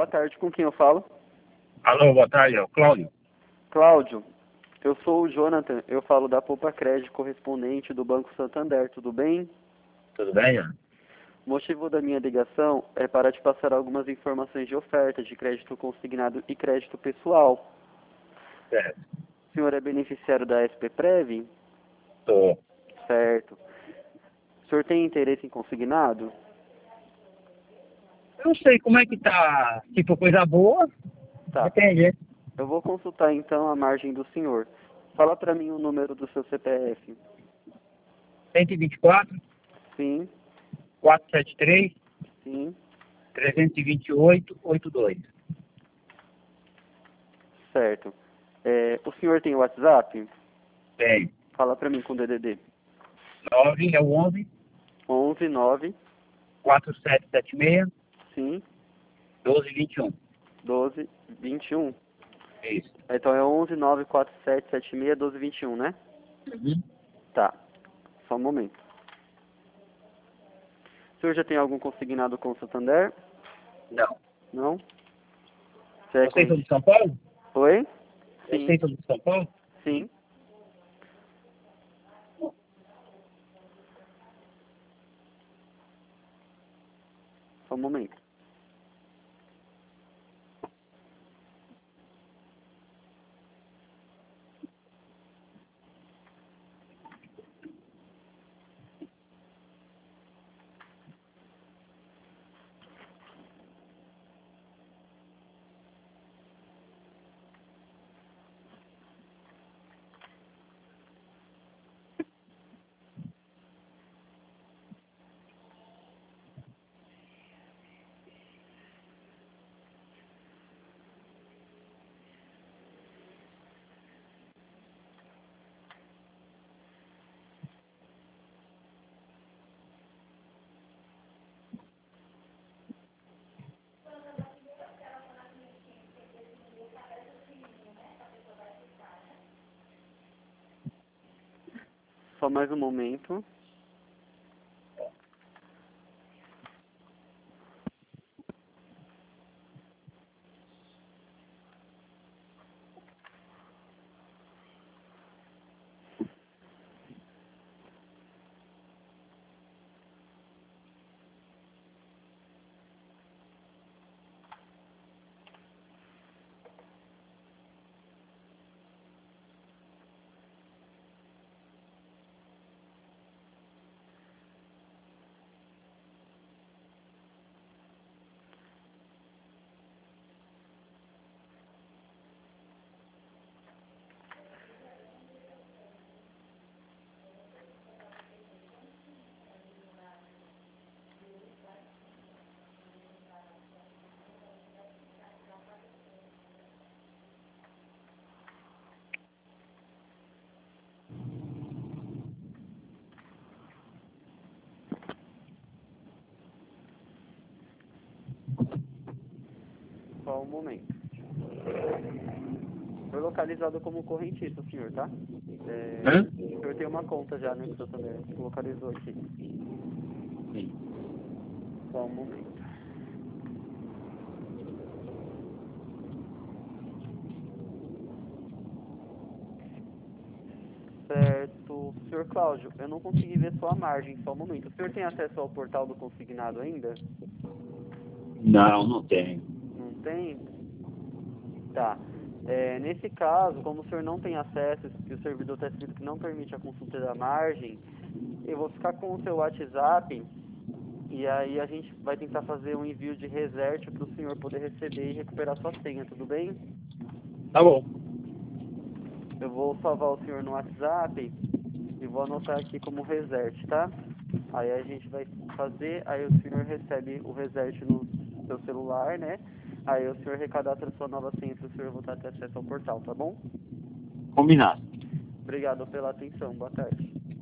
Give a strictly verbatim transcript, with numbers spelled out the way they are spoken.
Boa tarde, com quem eu falo? Alô, boa tarde, é o Cláudio. Cláudio, eu sou o Jonathan, eu falo da Poupa Crédito, correspondente do Banco Santander, tudo bem? Tudo bem, Ana? O motivo da minha ligação é para te passar algumas informações de oferta de crédito consignado e crédito pessoal. Certo. O senhor é beneficiário da S P Prev? Tô. Certo. O senhor tem interesse em consignado? Eu não sei como é que tá. Se for coisa boa, Tá. depende, né? Eu vou consultar então a margem do senhor. Fala para mim o número do seu C P F. cento e vinte e quatro, Sim, quatrocentos e setenta e três, sim, trezentos e vinte e oito, oitenta e dois. certo. É, o senhor tem WhatsApp? Tem. Fala para mim com o D D D. nove é o onze, onze nove, quatro sete sete seis, sim, doze vinte e um. doze vinte e um. Isso. Então é onze nove quatro sete sete seis doze vinte e um, né? Uhum. Tá. Só um momento. O senhor já tem algum consignado com o Santander? Não. Não? Você é Vocês são corrente... de São Paulo? Oi? Sim, Vocês são de São Paulo? sim. Só um momento. Só mais um momento. Só um momento. Foi localizado como correntista, o senhor, tá? É, Hã? o senhor tem uma conta já no Santander. Localizou aqui. Sim. Só um momento. Certo. Senhor Cláudio, eu não consegui ver sua margem, só um momento. O senhor tem acesso ao portal do consignado ainda? Não, não tenho. Não tem? Tá. É, nesse caso, como o senhor não tem acesso e o servidor está escrito que não permite a consulta da margem, eu vou ficar com o seu WhatsApp e aí a gente vai tentar fazer um envio de reset para o senhor poder receber e recuperar sua senha, tudo bem? Tá bom. Eu vou salvar o senhor no WhatsApp e vou anotar aqui como reset, tá? Aí a gente vai fazer, aí o senhor recebe o reset no seu celular, né? Aí o senhor recadastra a sua nova senha para o senhor voltar a ter acesso ao portal, tá bom? Combinado. Obrigado pela atenção, boa tarde.